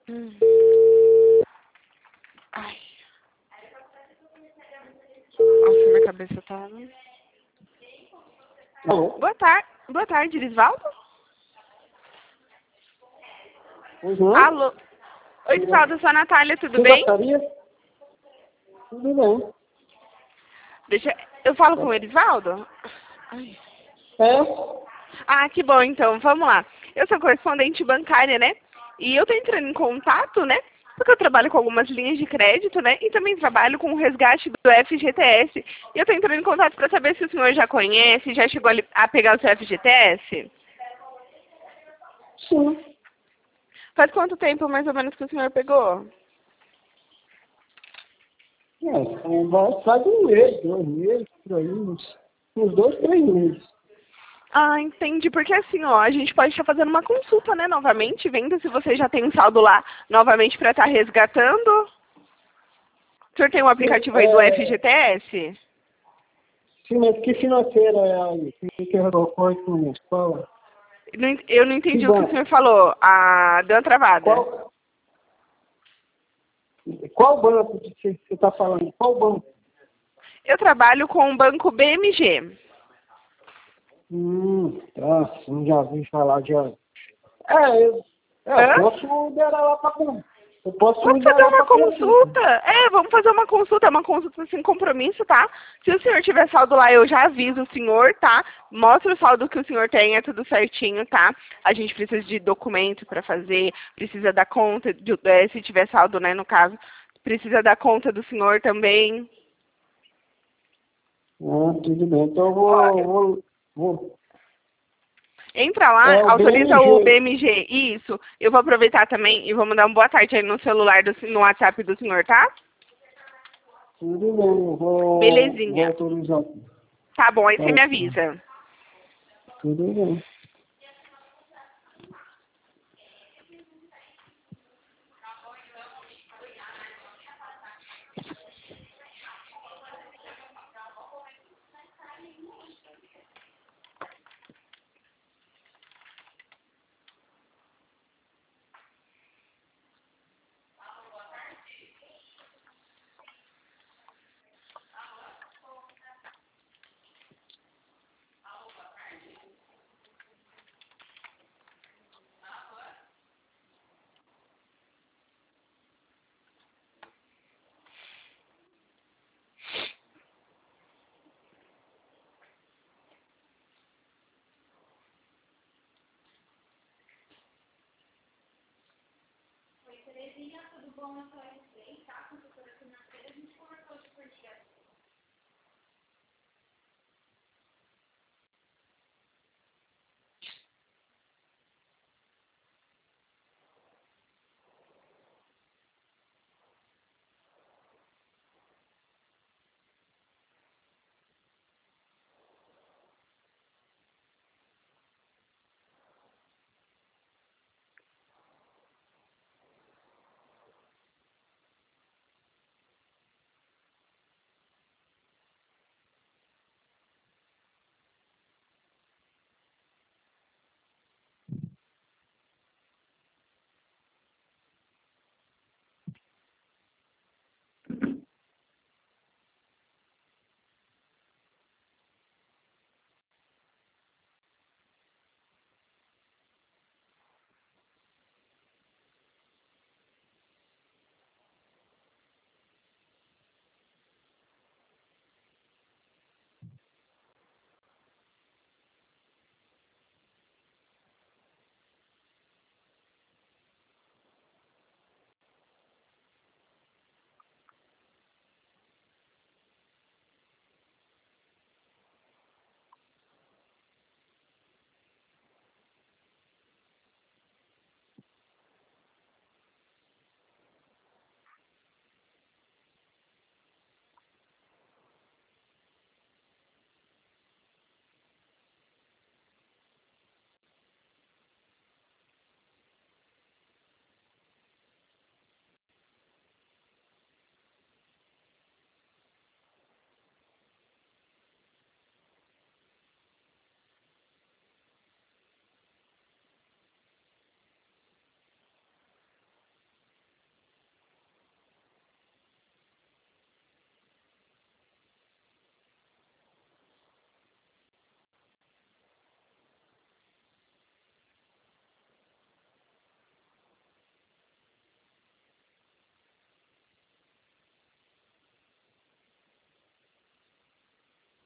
Hum. Ai. Nossa, minha cabeça tá... Alô? Boa tarde, Erisvaldo? Uhum. Alô? Oi, Erisvaldo, eu sou a Natália, tudo Você bem? gostaria? Tudo bem. Eu falo com o Erisvaldo? Ai. É? Ah, que bom, então, vamos lá. Eu sou correspondente bancária, né? E eu tô entrando em contato, né? Porque eu trabalho com algumas linhas de crédito, né? E também trabalho com o resgate do FGTS. E eu tô entrando em contato para saber se o senhor já conhece, já chegou a pegar o seu FGTS? Sim. Faz quanto tempo, mais ou menos, que o senhor pegou? Faz um mês, 2 meses, por aí, uns 2, 3 meses. Ah, entendi. Porque assim, ó, a gente pode estar fazendo uma consulta, né, novamente, vendo se você já tem um saldo lá novamente para estar resgatando. O senhor tem um aplicativo aí do FGTS? Sim, mas que financeira é aí? Que qual é com isso? Qual? Eu não Que entendi o que o senhor banco? falou. Ah, deu uma travada. Qual banco que você está falando? Qual banco? Eu trabalho com o banco BMG. Tá, sim, já vi falar já. Eu Hã? posso liderar lá para Eu posso Vamos fazer liderar uma para consulta. consulta. Vamos fazer uma consulta sem compromisso, tá? Se o senhor tiver saldo lá, eu já aviso o senhor, tá? Mostra o saldo que o senhor tem, é tudo certinho, tá? A gente precisa de documento para fazer, precisa da conta, se tiver saldo, né, no caso. Precisa da conta do senhor também. Tudo bem. Então eu Olha, vou. entra lá, É o autoriza o BMG. BMG. Isso. Eu vou aproveitar também e vou mandar uma boa tarde aí no celular, no WhatsApp do senhor, tá? Tudo bem, eu vou Belezinha. autorizar. Tá bom, aí Tá, você me avisa. tudo bem.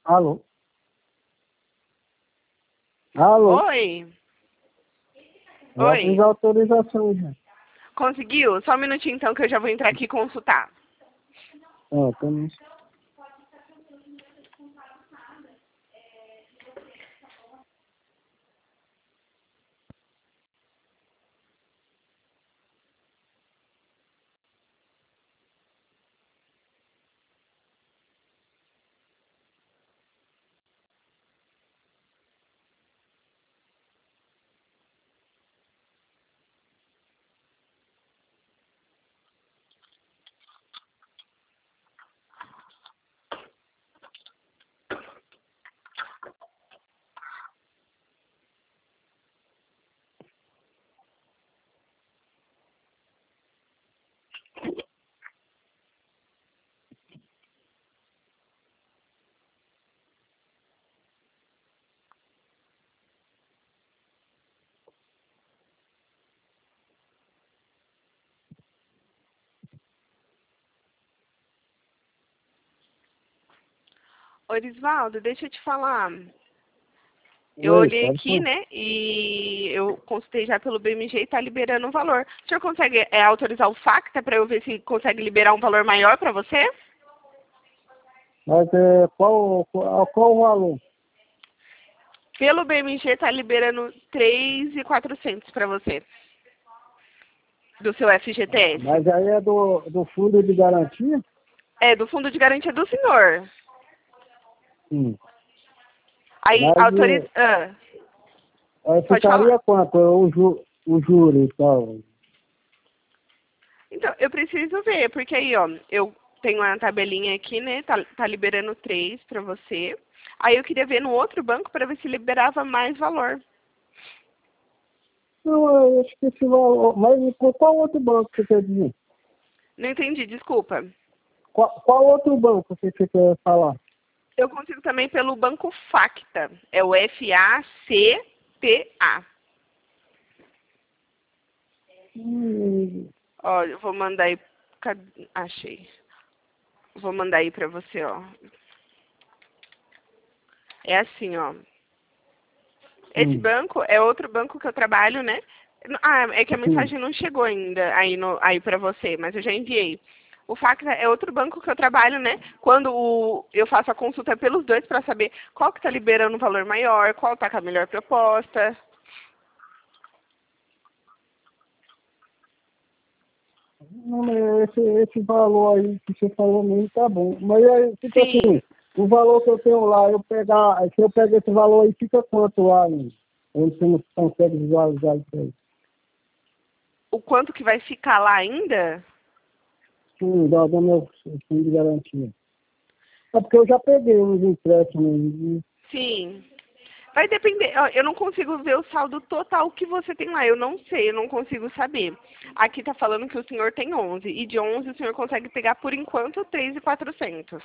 Alô? Alô? Oi. Já Oi. fiz a autorização já. Conseguiu? Só um minutinho então que eu já vou entrar aqui e consultar. Estamos... Orisvaldo, deixa eu te falar. Eu Oi, olhei pode aqui, falar. né, e eu consultei já pelo BMG e tá liberando um valor. O senhor consegue autorizar o FACTA para eu ver se consegue liberar um valor maior para você? Mas qual o valor? Pelo BMG tá liberando 3.400 para você, do seu FGTS. Mas aí é do fundo de garantia? É, do fundo de garantia do senhor. Sim. Aí, Mas autoriza... aí pode falar. ficaria quanto? O juro e tal. Então, eu preciso ver, porque aí, ó, eu tenho uma tabelinha aqui, né? Tá liberando 3 para você. Aí eu queria ver no outro banco para ver se liberava mais valor. Não, eu acho que esse valor... Mas por qual outro banco você quer dizer? Não entendi, desculpa. Qual outro banco você quer falar? Eu consigo também pelo banco Facta. É o FACTA. Hum, Ó, eu vou mandar aí. Achei. Vou mandar aí para você, ó. É assim, ó. Esse hum, banco é outro banco que eu trabalho, né? Ah, é que a sim. mensagem não chegou ainda aí para você, mas eu já enviei. O Facta é outro banco que eu trabalho, né? Quando eu faço a consulta pelos dois para saber qual que está liberando um valor maior, qual está com a melhor proposta. Não, mas esse valor aí que você falou mesmo tá bom. Mas aí, tipo assim, Sim, o valor que eu tenho lá, se eu pegar esse valor aí, fica quanto lá, né? Onde você não consegue visualizar isso aí? o quanto que vai ficar lá ainda? Sim, do meu fundo de garantia. É porque eu já peguei uns empréstimos. Sim. Vai depender. Ó, eu não consigo ver o saldo total que você tem lá. Eu não sei, eu não consigo saber. Aqui tá falando que o senhor tem 11. E de 11 o senhor consegue pegar, por enquanto, 3.400.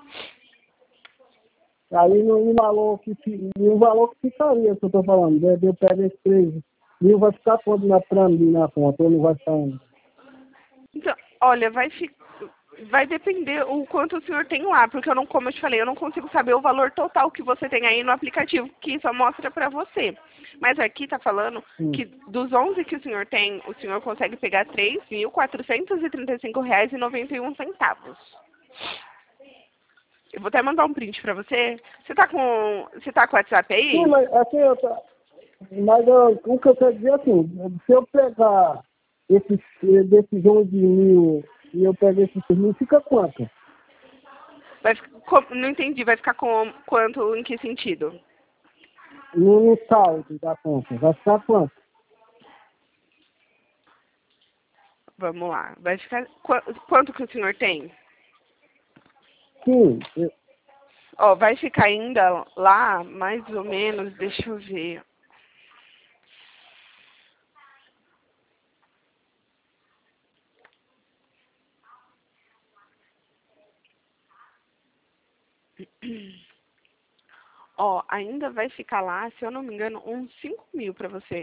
Aí no valor que ficaria, que eu tô falando, eu pego esse 3 mil, vai ficar quanto pra mim na conta, ou não vai ficar ainda? Então, olha, vai depender o quanto o senhor tem lá, porque eu não, como eu te falei, eu não consigo saber o valor total que você tem aí no aplicativo, que só mostra para você. Mas aqui tá falando Sim. que dos 11 que o senhor tem, o senhor consegue pegar R$ 3.435,91. Eu vou até mandar um print para você. Você tá com o WhatsApp Sim, aí? mas assim, o que eu quero dizer é assim, se eu pegar desses 11 mil e eu pegar esses 6 mil, fica quanto? Não entendi, vai ficar com quanto, em que sentido? No saldo da conta, vai ficar quanto? Vamos lá. Vai ficar quanto que o senhor tem? Sim, Ó, vai ficar ainda lá, mais ou menos, deixa eu ver. Ó, ainda vai ficar lá, se eu não me engano, uns 5.000 pra você.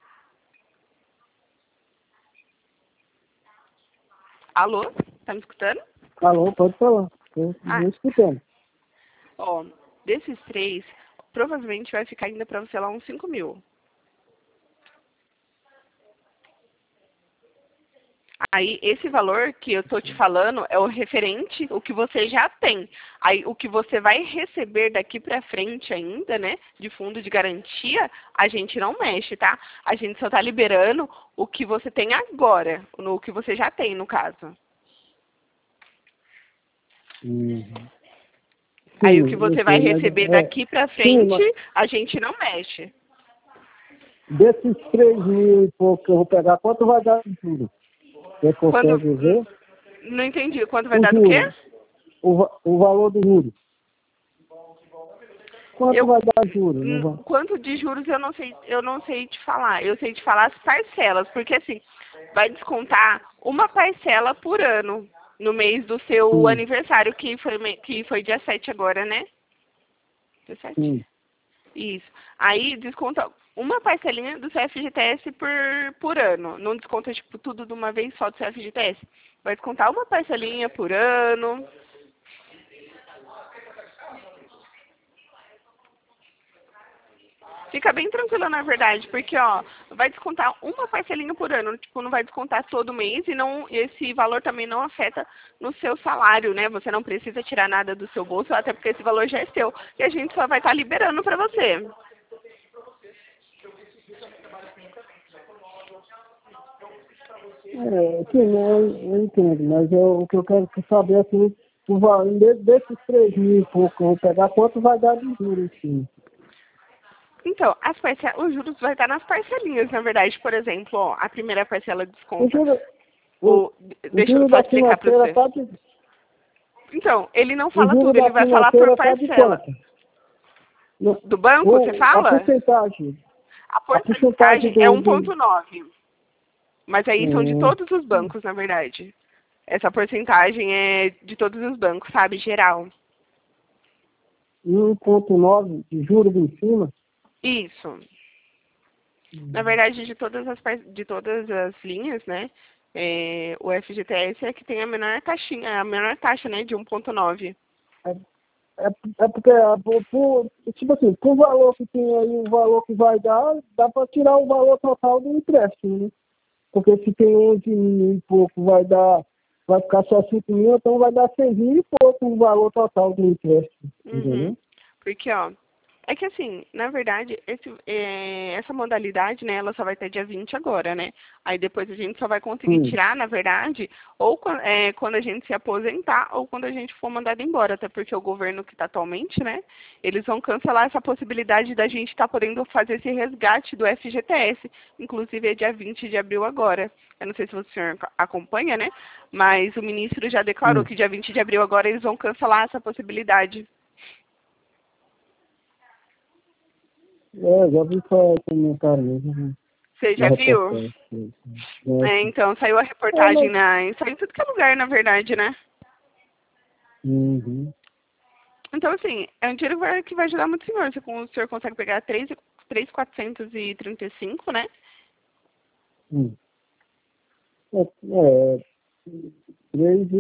Alô? Tá me escutando? alô, pode falar, Ah, estou escutando. ó, Desses 3, provavelmente vai ficar ainda para você lá uns 5 mil. Aí, esse valor que eu tô te falando é o referente, o que você já tem. Aí, o que você vai receber daqui pra frente ainda, né, de fundo de garantia, a gente não mexe, tá? A gente só tá liberando o que você tem agora, o que você já tem, no caso. Uhum. Aí, Sim, o que você eu vai sei, mas receber daqui pra sim, mas frente, a gente não mexe. desses 3 mil e pouco que eu vou pegar, quanto vai dar de juros? Você Quando... consegue ver? Não entendi. Quanto vai O dar do quê? juro, o valor do juro. Quanto vai dar juros? Não vai? Quanto de juros eu não sei te falar. Eu sei te falar as parcelas, porque assim, vai descontar uma parcela por ano no mês do seu Sim, aniversário, que foi dia 7 agora, né? Dia 7? sim. Isso. Aí desconta uma parcelinha do seu FGTS por ano. Não desconta, tipo, tudo de uma vez só do seu FGTS. Vai descontar uma parcelinha por ano. Fica bem tranquila, na verdade, porque, ó, vai descontar uma parcelinha por ano, tipo, não vai descontar todo mês e não, esse valor também não afeta no seu salário, né? Você não precisa tirar nada do seu bolso, até porque esse valor já é seu. E a gente só vai estar liberando para você. Sim, eu entendo, mas o que eu quero saber é assim, desses 3 mil e pouco que eu vou pegar, quanto vai dar de juros, sim? Então, os juros vai estar nas parcelinhas, na verdade. Por exemplo, ó, a primeira parcela O desconta. juro, o, O, o deixa eu juro só da explicar para financeira você. tá de, Então, ele não o fala juro tudo, da ele vai falar por financeira tá de parcela. quanto? Do banco, você A fala? porcentagem, A a porcentagem porcentagem é do 1,9. Mas aí são de hum, todos os bancos, na verdade. Essa porcentagem é de todos os bancos, sabe? Geral. 1,9 de juros em cima. Isso. Na verdade, de todas as linhas, né? O FGTS é que tem a menor taxinha, a menor taxa, né? De 1,9. É, é porque, tipo assim, por valor que tem aí, o valor que vai dar, dá para tirar o valor total do empréstimo, né? Porque se tem 11 mil e pouco, vai ficar só 5 mil, então vai dar 6 mil e pouco o valor total do empréstimo, Uhum. entendeu? Porque, ó, é que assim, na verdade, essa modalidade, né, ela só vai ter dia 20 agora, né? Aí depois a gente só vai conseguir Sim, tirar, na verdade, ou quando a gente se aposentar, ou quando a gente for mandado embora, até porque o governo que está atualmente, né, eles vão cancelar essa possibilidade da gente estar podendo fazer esse resgate do FGTS. Inclusive é dia 20 de abril agora. Eu não sei se o senhor acompanha, né? Mas o ministro já declarou sim. que dia 20 de abril agora eles vão cancelar essa possibilidade. Já vi falar comentário mesmo, né? Você Na já viu? reportagem. É, sim. Então, saiu a É, reportagem mas, saiu em tudo que é lugar, na verdade, né? uhum, Então, assim, é um dinheiro que vai ajudar muito o senhor. O senhor consegue pegar 3.435, né? sim. É, 3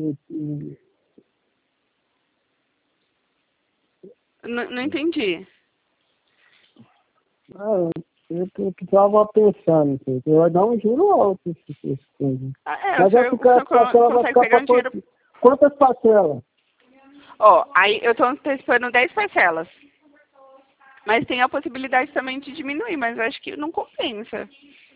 Não entendi. ah, eu estava pensando, que vai dar um juro alto esse coisa. O Mas vai senhor, o ficar, senhor as parcelas vai consegue ficar pegar para um dinheiro... quantas parcelas? Ó, aí eu tô antecipando 10 parcelas. Mas tem a possibilidade também de diminuir, mas eu acho que não compensa.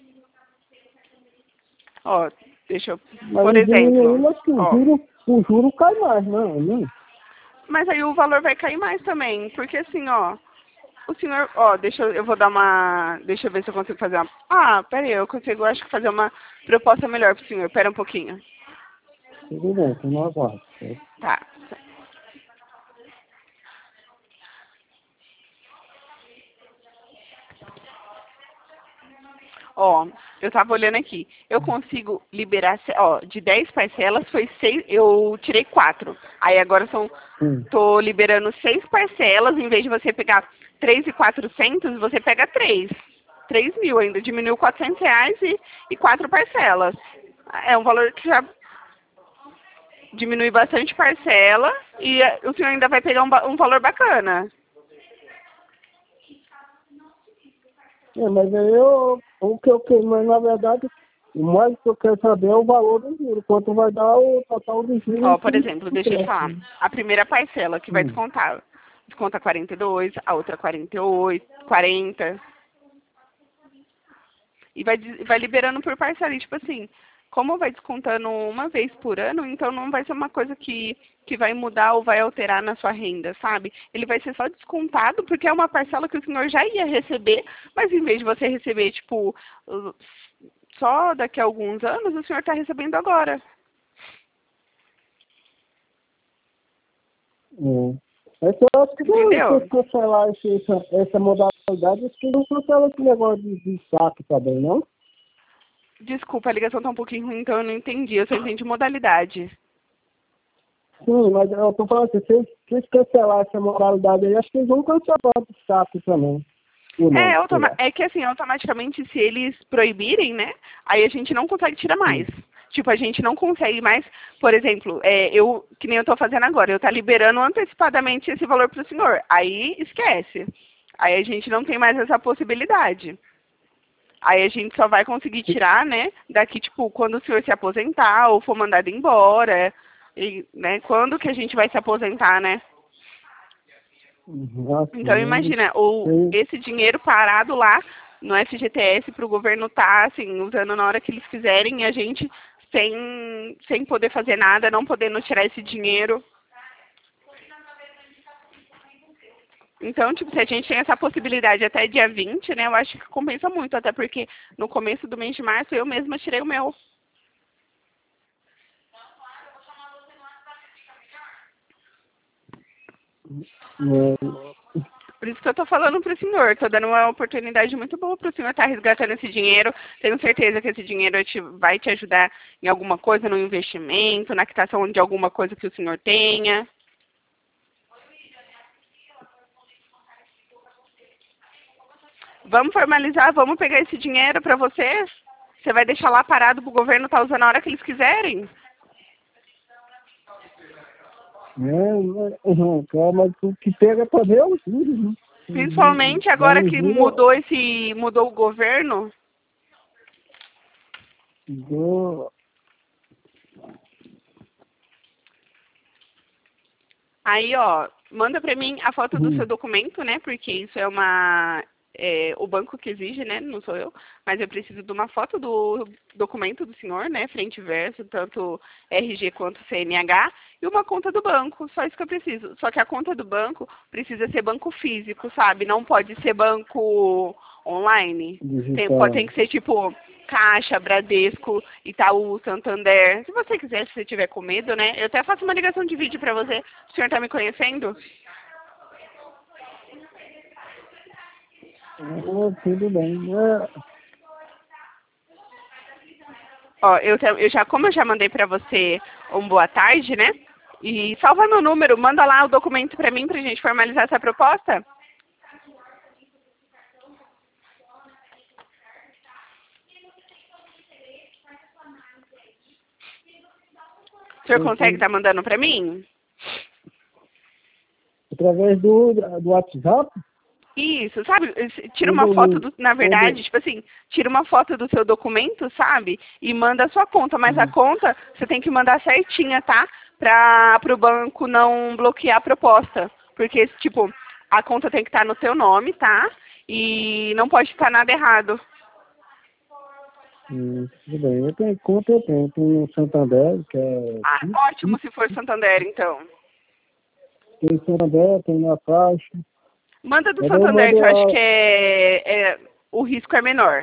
Ó, deixa eu... Mas Por diminuir, exemplo, mas que ó... o juro cai mais, não, né? Mas aí o valor vai cair mais também, porque assim, ó... O senhor, ó, eu vou dar deixa eu ver se eu consigo fazer uma, peraí, eu consigo, acho que fazer uma proposta melhor pro senhor, pera um pouquinho. Tudo bem, tu não aguarda. Tá. Ó, eu tava olhando aqui, eu consigo liberar, ó, de 10 parcelas foi 6, eu tirei 4. Aí agora Sim. tô liberando 6 parcelas, em vez de você pegar 3.400, você pega 3. 3 mil ainda, diminuiu R$ 400 e 4 parcelas. É um valor que já diminuir bastante parcela e o senhor ainda vai pegar um valor bacana. Mas aí mas na verdade, o mais que eu quero saber é o valor do juro, quanto vai dar o total do juro. Ó, por exemplo, deixa eu falar, a primeira parcela que vai descontar, desconta 42, a outra 48, 40. E vai liberando por parcela, e, tipo assim, como vai descontando uma vez por ano, então não vai ser uma coisa que vai mudar ou vai alterar na sua renda, sabe? Ele vai ser só descontado porque é uma parcela que o senhor já ia receber, mas em vez de você receber, tipo, só daqui a alguns anos, o senhor está recebendo agora. Mas eu acho que Entendeu? se cancelar essa modalidade, acho que não cancela esse negócio de saque também, não? Desculpa, a ligação tá um pouquinho ruim, então eu não entendi. Eu só entendi modalidade. Sim, mas eu tô falando assim, se eles cancelar essa modalidade aí, acho que eles vão cancelar o saque também. Ou não, É que assim, automaticamente, se eles proibirem, né, aí a gente não consegue tirar mais. Tipo, a gente não consegue mais, por exemplo, que nem eu tô fazendo agora, eu tá liberando antecipadamente esse valor pro senhor. Aí esquece. Aí a gente não tem mais essa possibilidade. Aí a gente só vai conseguir tirar, né, daqui, tipo, quando o senhor se aposentar ou for mandado embora. E, né, quando que a gente vai se aposentar, né? Então imagina, esse dinheiro parado lá no FGTS para o governo estar assim, usando na hora que eles quiserem e a gente sem poder fazer nada, não podendo tirar esse dinheiro. Então, tipo, se a gente tem essa possibilidade até dia 20, né, eu acho que compensa muito, até porque no começo do mês de março eu mesma tirei o meu. Por isso que eu tô falando pro senhor, tô dando uma oportunidade muito boa pro senhor estar resgatando esse dinheiro. Tenho certeza que esse dinheiro vai te ajudar em alguma coisa, no investimento, na quitação de alguma coisa que o senhor tenha. Vamos formalizar, vamos pegar esse dinheiro para você? Você vai deixar lá parado pro governo estar usando a hora que eles quiserem? Mas o que pega também é o juro, né? Principalmente agora que mudou o governo. Aí, ó, manda pra mim a foto do seu documento, né? Porque isso é o banco que exige, né? Não sou eu. Mas eu preciso de uma foto do documento do senhor, né? Frente e verso, tanto RG quanto CNH. E uma conta do banco, só isso que eu preciso. Só que a conta do banco precisa ser banco físico, sabe? Não pode ser banco online. Tem que ser tipo Caixa, Bradesco, Itaú, Santander. Se você quiser, se você tiver com medo, né? Eu até faço uma ligação de vídeo pra você. O senhor tá me conhecendo? Tudo bem. Ó, como eu já mandei pra você um boa tarde, né? E salva meu número, manda lá o documento pra mim pra gente formalizar essa proposta. O senhor consegue estar mandando pra mim? Através do WhatsApp? Isso, sabe? Tira uma foto na verdade, tipo assim, tira uma foto do seu documento, sabe? E manda a sua conta, mas a conta você tem que mandar certinha, tá? Pro banco não bloquear a proposta. Porque, tipo, a conta tem que estar no seu nome, tá? E não pode estar nada errado. Tudo bem. Eu tenho conta, eu tenho. Tem o Santander, que é... Ótimo se for Santander, então. Tem Santander, tem na Caixa. Manda do Santander, que eu acho que o risco é menor.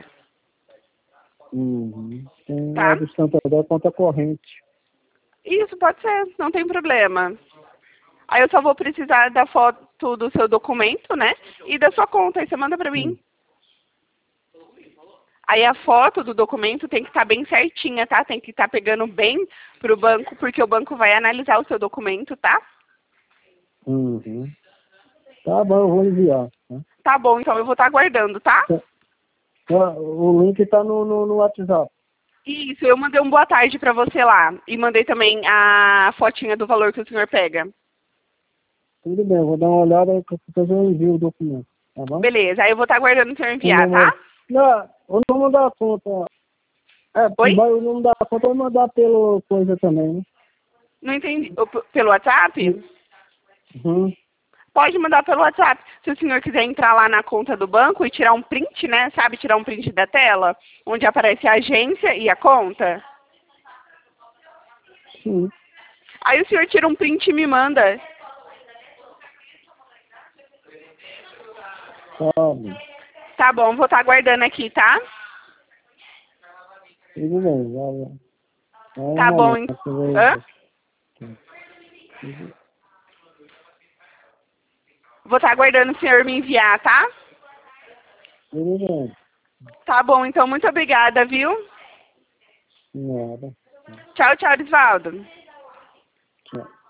Tem Tá? a do Santander, conta corrente. Isso, pode ser, não tem problema. Aí eu só vou precisar da foto do seu documento, né? E da sua conta, aí você manda pra mim. Aí a foto do documento tem que estar bem certinha, tá? Tem que estar pegando bem pro banco, porque o banco vai analisar o seu documento, tá? Tá bom, eu vou enviar. Tá bom, então eu vou estar aguardando, tá? O link tá no WhatsApp. Isso, eu mandei um boa tarde para você lá. E mandei também a fotinha do valor que o senhor pega. Tudo bem, eu vou dar uma olhada e depois eu envio o documento, tá bom? Beleza, aí eu vou estar aguardando o senhor enviar, tá? Não, o nome da conta. Oi? O nome da conta eu vou mandar pelo coisa também, né? Não entendi. Pelo WhatsApp? Uhum. Pode mandar pelo WhatsApp. Se o senhor quiser entrar lá na conta do banco e tirar um print, né? Sabe, tirar um print da tela, onde aparece a agência e a conta. Sim, Aí o senhor tira um print e me manda. sabe. Tá bom, vou estar aguardando aqui, tá? Tudo bem, vai. Tá bom. Hã? Vou estar aguardando o senhor me enviar, tá? Tudo bem. Tá bom, então muito obrigada, viu? Nada. Tchau, tchau, Osvaldo. Tchau.